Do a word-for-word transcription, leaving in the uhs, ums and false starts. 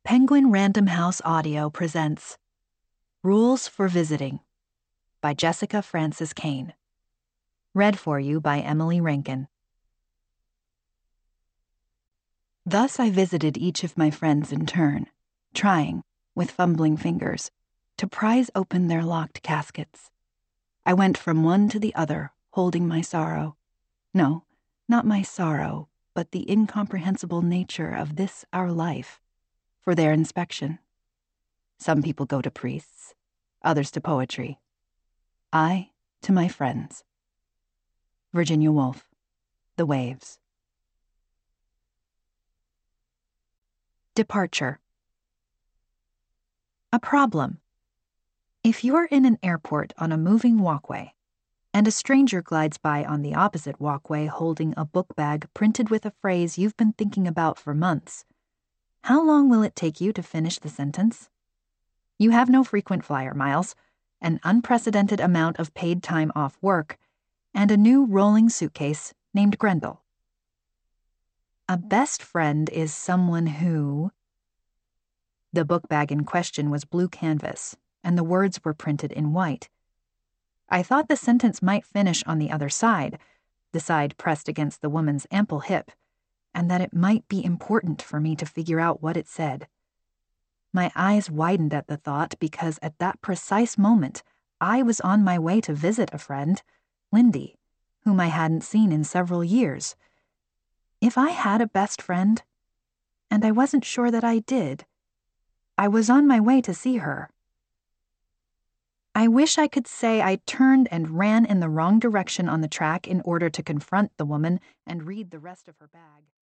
Penguin Random House Audio presents Rules for Visiting by Jessica Francis Kane. Read for you by Emily Rankin. Thus I visited each of my friends in turn, trying, with fumbling fingers, to prise open their locked caskets. I went from one to the other, holding my sorrow. No, not my sorrow, but the incomprehensible nature of this our life, for their inspection. Some people go to priests, others to poetry. I to my friends. Virginia Woolf, The Waves. Departure. A problem. If you're in an airport on a moving walkway, and a stranger glides by on the opposite walkway holding a book bag printed with a phrase you've been thinking about for months, how long will it take you to finish the sentence? You have no frequent flyer miles, an unprecedented amount of paid time off work, and a new rolling suitcase named Grendel. A best friend is someone who... The book bag in question was blue canvas, and the words were printed in white. I thought the sentence might finish on the other side, the side pressed against the woman's ample hip, and that it might be important for me to figure out what it said. My eyes widened at the thought because at that precise moment, I was on my way to visit a friend, Lindy, whom I hadn't seen in several years. If I had a best friend, and I wasn't sure that I did, I was on my way to see her. I wish I could say I turned and ran in the wrong direction on the track in order to confront the woman and read the rest of her bag.